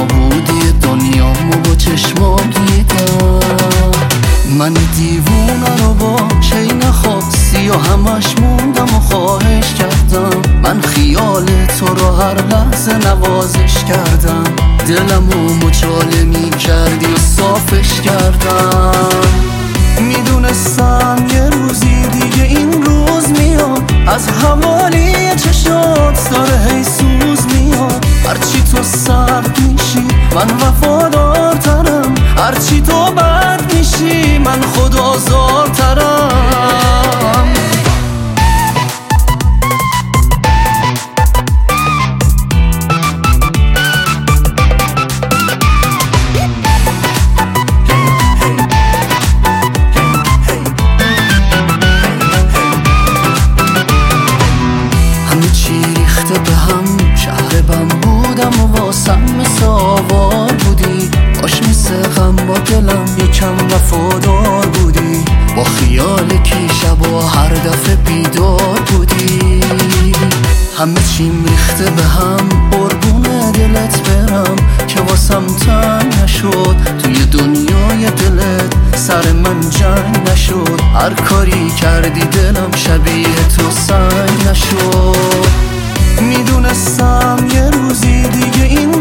نابودی دنیامو با چشمام دیدم. من دیوونه رو با چین خاصی و همش موندم و خواهش کردم. من خیال تو رو هر لحظه نوازش کردم. دلمو مچاله می کردی و صافش کردم. میدونستم یه روزی دیگه این روز میاد، از حوالی چشات داره هی سوز میاد. هرچی تو سرد میشی من وفادارترم، هرچی تو بد میشی من خود آزارترم. به هم شهر بم بودم و واسم مثل آوار بودی. باش مثل غم با دلم یکم وفادار بودی. با خیال کی شبا هر دفعه بیدار بودی. همه چیم ریخته به هم قربون دلت برم که واسم تنگ نشد. توی دنیای دلت سر من جنگ نشد. هر کاری کردی دلم شبیه تو سنگ نشد. میدونستم یه روزی دیگه این